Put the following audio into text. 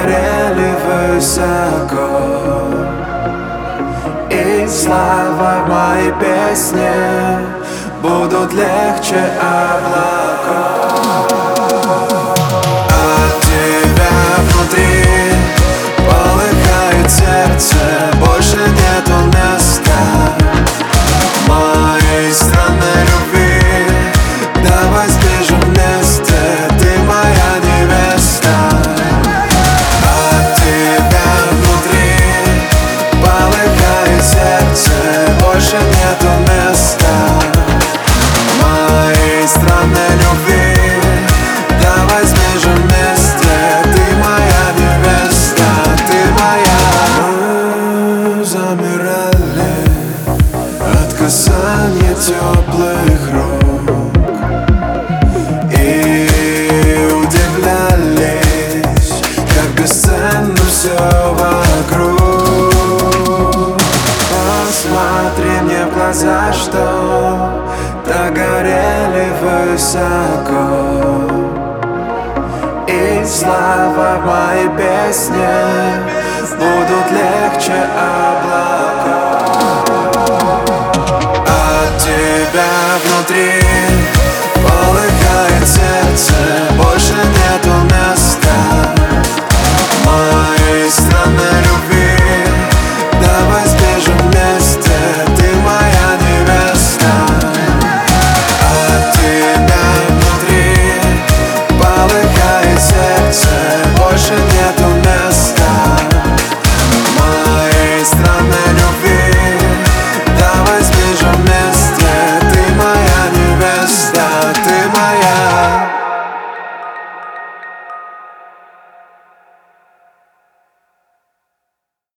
горели высоко, и слова в моей песне будут легче облаков. От тебя внутри полыхает сердце, больше нету места моей странной любви. Давай сбежим вместе, ты моя невеста. От тебя внутри полыхает сердце, больше нету места моей странной любви. Давай сбежим вместе, ты моя невеста, ты моя. Мы замирали от касания теплых рук и удивлялись, как бесценно все вокруг. Посмотри мне в глаза, что так горели высоко, и слова в моей песне будут легче облаков. От тебя внутри полыхает сердце, больше